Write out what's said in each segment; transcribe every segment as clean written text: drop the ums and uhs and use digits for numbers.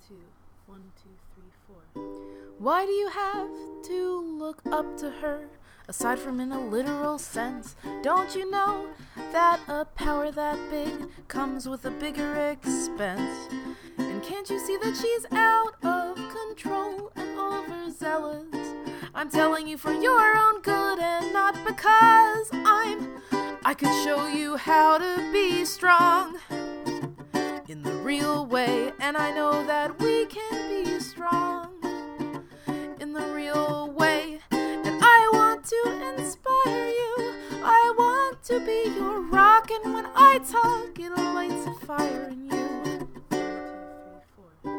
2, 1, 2, 3, 4. Why do you have to look up to her, aside from in a literal sense? Don't you know that a power that big comes with a bigger expense? And can't you see that she's out of control and overzealous? I'm telling you for your own good and not because I could show you how to be strong in the real way, and I know that we can be strong in the real way. And I want to inspire you, I want to be your rock, and when I talk it lights a fire in you. 1, 2, 3, 4.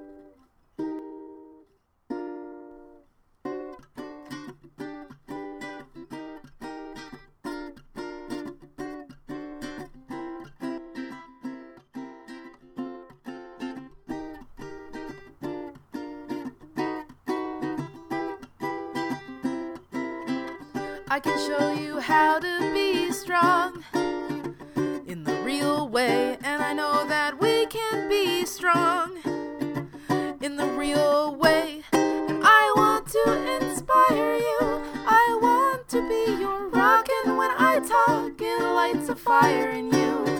I can show you how to be strong in the real way, and I know that we can be strong in the real way. And I want to inspire you, I want to be your rock, and when I talk it lights a fire in you.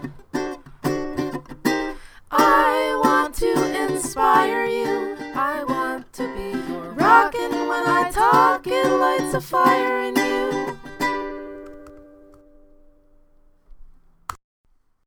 I want to inspire you, I want to be your rock, and when I talk it lights a fire in you.